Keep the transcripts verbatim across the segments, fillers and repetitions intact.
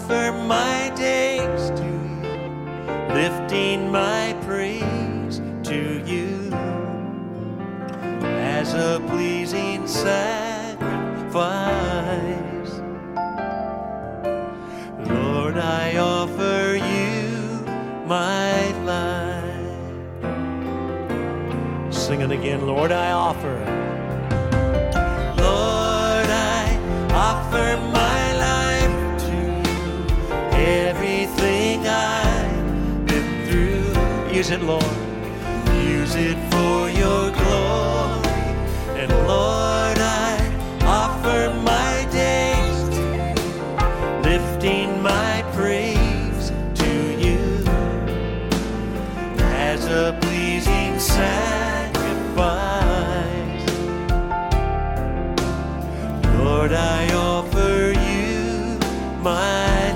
offer my days to you, lifting my praise to you as a pleasing sacrifice. Lord, I offer you my life. Sing it again. Lord, I offer. Lord, I offer my life to you. Everything I've been through. Use it, Lord. Use it for your glory. And Lord, I offer my days to you, lifting my praise to you as a pleasing sacrifice. Lord, I offer you my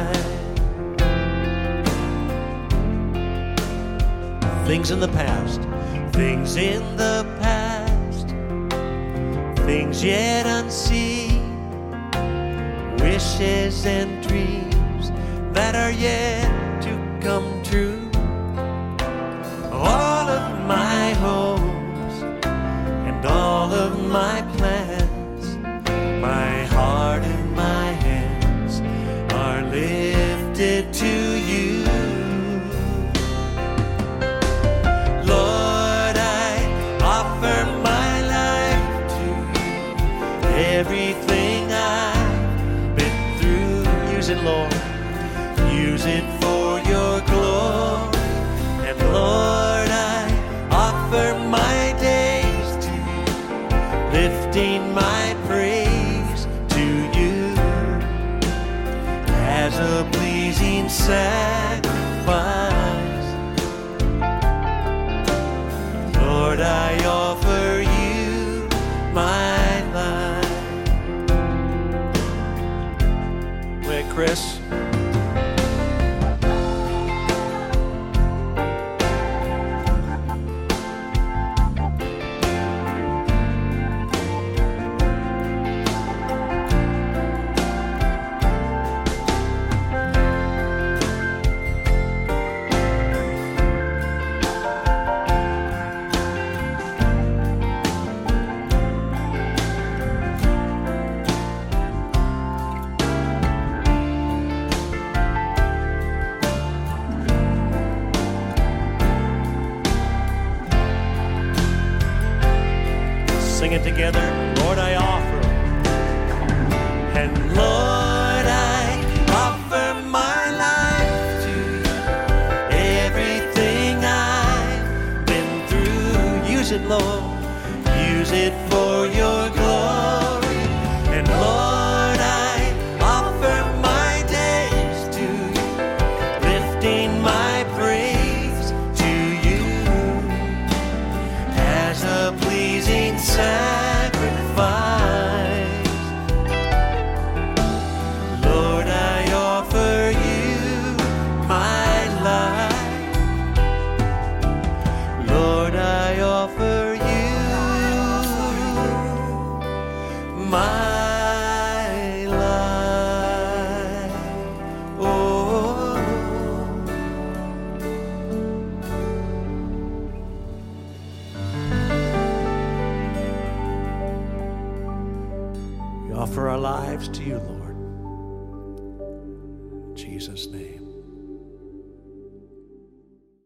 life. Things in the past, things in the past, things yet unseen, wishes and dreams that are yet to come true. All of my hopes and all of my plans, my heart and my hands are lifted to you. Lord, I offer my life to you. Everything I've been through, use it, Lord. Use it for your glory. And Lord, I offer my days to you, lifting my praise to you as a pleasing sacrifice. Lord, I offer you my life. Wait, Chris. Sing it together. Lord, I offer. And Lord, I offer my life to you. Everything I've been through, use it, Lord. Use it for your glory. And Lord, I offer my days to you, lifting my praise to you as a pleasing sacrifice. Lord, I offer you my life. Lord, I offer you my life. Oh, we offer our lives to you, Lord. In Jesus' name.